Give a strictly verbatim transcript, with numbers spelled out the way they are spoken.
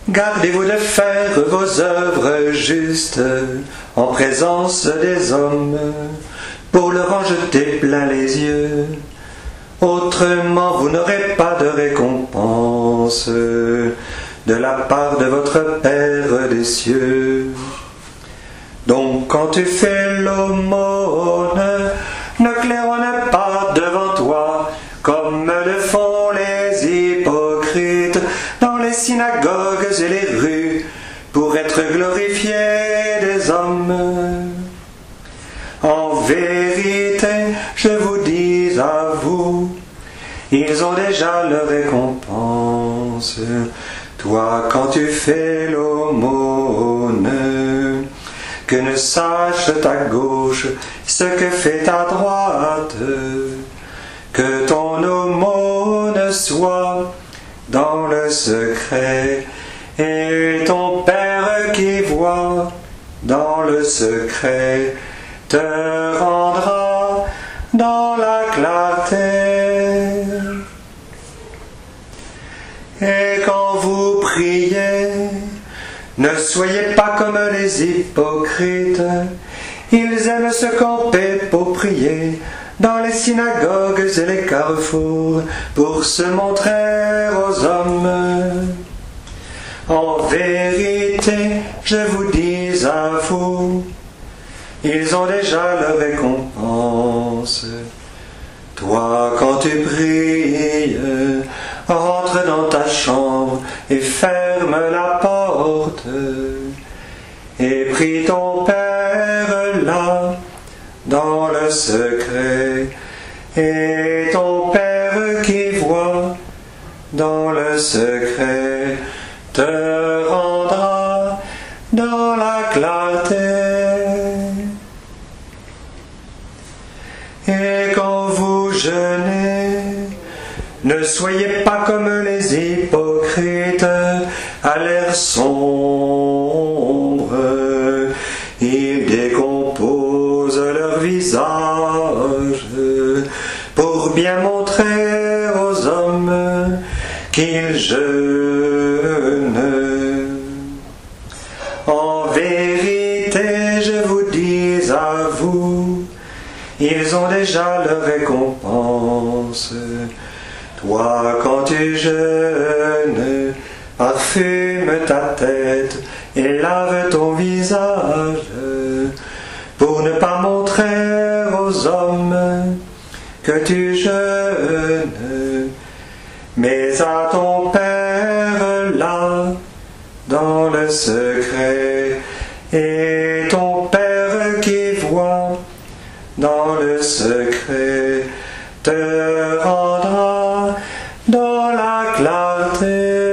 Gardez-vous de faire vos œuvres justes en présence des hommes, pour leur en jeter plein les yeux. Autrement vous n'aurez pas de récompense de la part de votre Père des cieux. Donc quand tu fais l'aumône, ne claironne pas devant toi, comme le font les hypocrites dans les synagogues et les rues, pour être glorifiés des hommes. En vérité, je vous dis à vous, ils ont déjà leur récompense. Toi, quand tu fais l'aumône, que ne sache ta gauche ce que fait ta droite, que ton aumône soit dans le secret, et ton Père qui voit dans le secret te rendra dans la clarté. Et quand vous priez, ne soyez pas comme les hypocrites. Ils aiment se camper pour prier dans les synagogues et les carrefours, pour se montrer aux hommes. En vérité, je vous dis à vous, ils ont déjà leur récompense. Toi, quand tu pries, rentre dans ta chambre et ferme la porte, et prie ton Père là, dans le secret, et ton Père qui voit dans le secret te rendra dans la clarté. Et quand vous jeûnez, ne soyez pas comme les hypocrites à l'air sombre. Ils décomposent leur visage pour bien montrer aux hommes qu'ils jeûnent. En vérité, je vous dis à vous, ils ont déjà leur récompense. Toi, quand tu jeûnes, parfume ta tête et lave ton visage, pour ne pas montrer aux hommes que tu jeûnes, mais à ton Père là, dans le secret, et ton Père qui voit dans le secret te rendra dans la clarté.